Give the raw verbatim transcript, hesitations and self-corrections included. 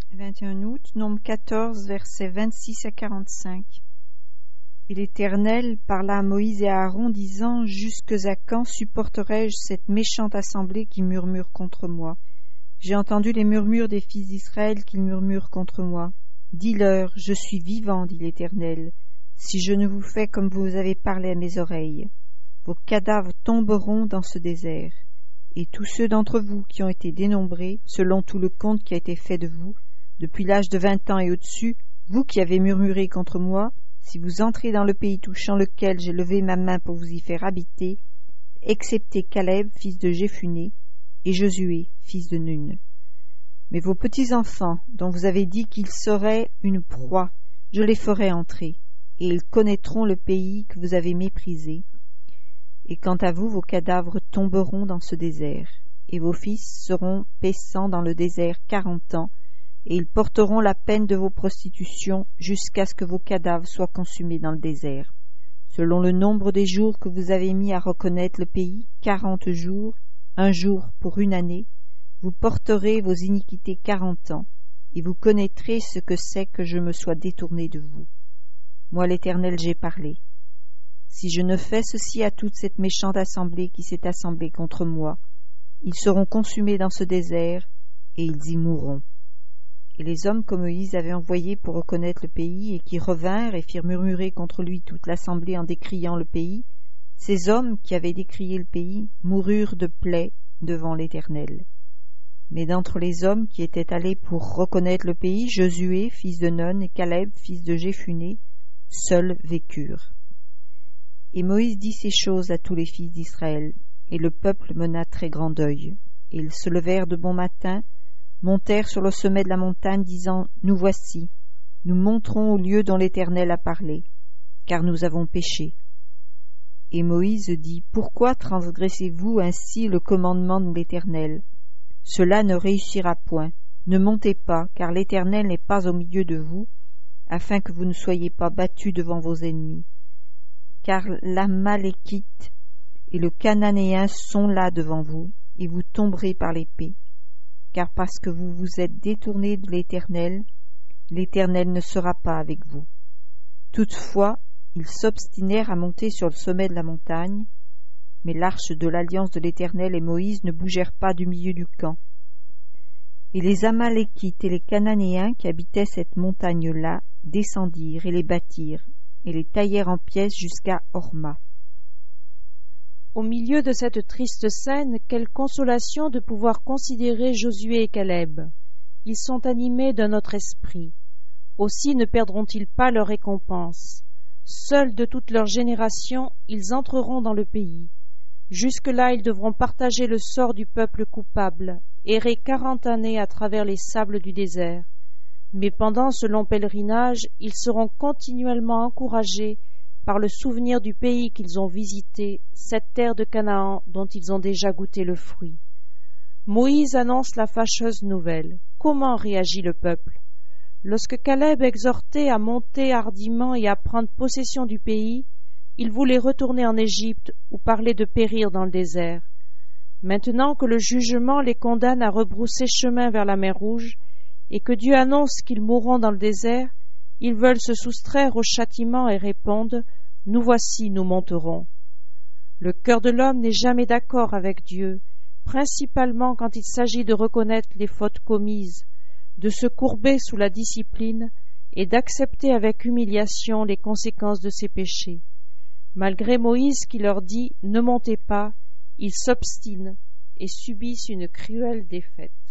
vingt et un août, Nombre quatorze, versets vingt-six à quarante-cinq. Et l'Éternel parla à Moïse et à Aaron, disant: Jusque à quand supporterai-je cette méchante assemblée qui murmure contre moi? J'ai entendu les murmures des fils d'Israël qu'ils murmurent contre moi. Dis-leur: Je suis vivant, dit l'Éternel, si je ne vous fais comme vous avez parlé à mes oreilles. Vos cadavres tomberont dans ce désert, et tous ceux d'entre vous qui ont été dénombrés, selon tout le compte qui a été fait de vous, depuis l'âge de vingt ans et au-dessus, vous qui avez murmuré contre moi, si vous entrez dans le pays touchant lequel j'ai levé ma main pour vous y faire habiter, excepté Caleb, fils de Jéphuné, et Josué, fils de Nun. Mais vos petits-enfants, dont vous avez dit qu'ils seraient une proie, je les ferai entrer, et ils connaîtront le pays que vous avez méprisé. Et quant à vous, vos cadavres tomberont dans ce désert, et vos fils seront paissant dans le désert quarante ans, et ils porteront la peine de vos prostitutions jusqu'à ce que vos cadavres soient consumés dans le désert. Selon le nombre des jours que vous avez mis à reconnaître le pays, quarante jours, un jour pour une année, vous porterez vos iniquités quarante ans, et vous connaîtrez ce que c'est que je me sois détourné de vous. Moi l'Éternel j'ai parlé. Si je ne fais ceci à toute cette méchante assemblée qui s'est assemblée contre moi, ils seront consumés dans ce désert, et ils y mourront. Et les hommes que Moïse avait envoyés pour reconnaître le pays, et qui revinrent et firent murmurer contre lui toute l'assemblée en décriant le pays, ces hommes qui avaient décrié le pays moururent de plaie devant l'Éternel. Mais d'entre les hommes qui étaient allés pour reconnaître le pays, Josué, fils de Nun, et Caleb, fils de Jéphuné, seuls vécurent. Et Moïse dit ces choses à tous les fils d'Israël, et le peuple mena très grand deuil. Et ils se levèrent de bon matin, montèrent sur le sommet de la montagne, disant: Nous voici, nous monterons au lieu dont l'Éternel a parlé, car nous avons péché. Et Moïse dit: Pourquoi transgressez-vous ainsi le commandement de l'Éternel? Cela ne réussira point. Ne montez pas, car l'Éternel n'est pas au milieu de vous, afin que vous ne soyez pas battus devant vos ennemis. Car l'Amalékite et le Cananéen sont là devant vous, et vous tomberez par l'épée. Car parce que vous vous êtes détournés de l'Éternel, l'Éternel ne sera pas avec vous. Toutefois, ils s'obstinèrent à monter sur le sommet de la montagne, mais l'arche de l'alliance de l'Éternel et Moïse ne bougèrent pas du milieu du camp. Et les Amalékites et les Cananéens qui habitaient cette montagne-là descendirent et les battirent, et les taillèrent en pièces jusqu'à Horma. Au milieu de cette triste scène, quelle consolation de pouvoir considérer Josué et Caleb. Ils sont animés d'un autre esprit. Aussi ne perdront-ils pas leur récompense. Seuls de toute leur génération, ils entreront dans le pays. Jusque-là, ils devront partager le sort du peuple coupable, errer quarante années à travers les sables du désert. Mais pendant ce long pèlerinage, ils seront continuellement encouragés par le souvenir du pays qu'ils ont visité, cette terre de Canaan dont ils ont déjà goûté le fruit. Moïse annonce la fâcheuse nouvelle. Comment réagit le peuple? Lorsque Caleb exhortait à monter hardiment et à prendre possession du pays, il voulait retourner en Égypte ou parler de périr dans le désert. Maintenant que le jugement les condamne à rebrousser chemin vers la mer Rouge et que Dieu annonce qu'ils mourront dans le désert, ils veulent se soustraire au châtiment et répondent: « Nous voici, nous monterons. » Le cœur de l'homme n'est jamais d'accord avec Dieu, principalement quand il s'agit de reconnaître les fautes commises, de se courber sous la discipline et d'accepter avec humiliation les conséquences de ses péchés. Malgré Moïse qui leur dit « Ne montez pas », ils s'obstinent et subissent une cruelle défaite.